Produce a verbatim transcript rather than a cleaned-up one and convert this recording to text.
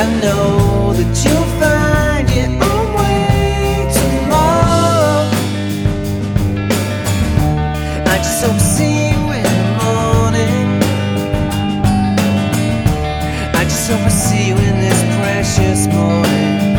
know that you'll find your own way tomorrow. I just hope to see you in the morning. I just hope I see you in this precious morning.